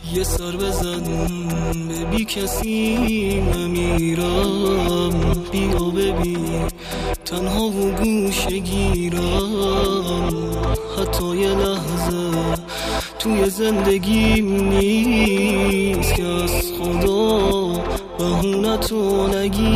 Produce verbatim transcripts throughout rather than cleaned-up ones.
یه سر بزن به بی کسی نمیرم، بیا ببین تنها و گوشه گیرم. حتی یه لحظه توی زندگیم نیست که از خدا بهونتو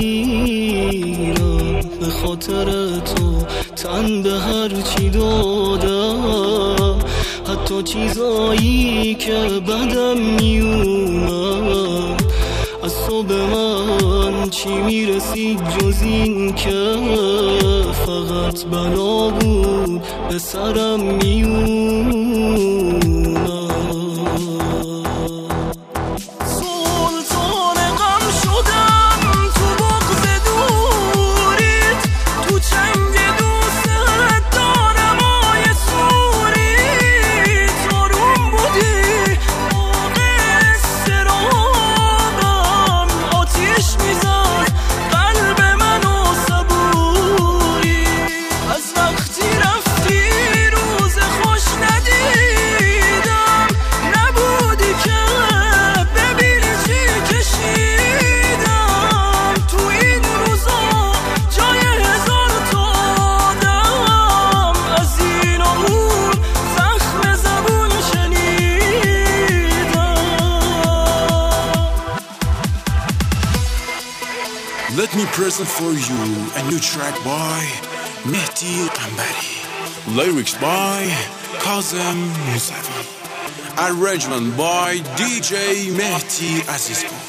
نگیرم. به خاطر تو تن به هر چی دادم، حتی چیزایی که بدم میومد. از تو به من چی میرسید جز این که فقط بلا بود به سرم میومد. Let me present for you a new track by Mehdi Qambari. Lyrics by Kazem Musavi. Arrangement by D J Mehdi Azizpur.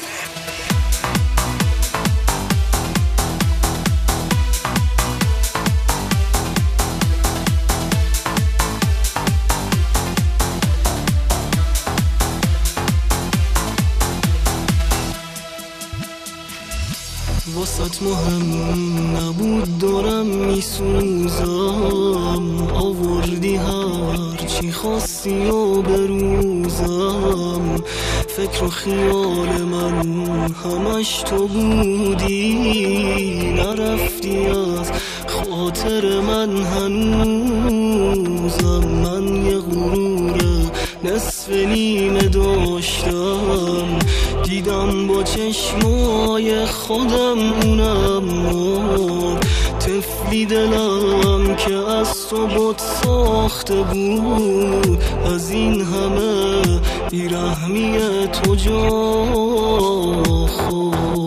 واسط مهم نبود دارم میسوزم، آوردی هر چی خواستی و بروزم. فکر و خیال من همش تو بودی، نرفتی از خاطر من هنوزم. من یه غرور نصف نیمه داشتم، دیدم با چشمای خودم اونم مرد. طفلی دلم که از تو بت ساخته بود، از این همه بیرحمی تو جا خورد.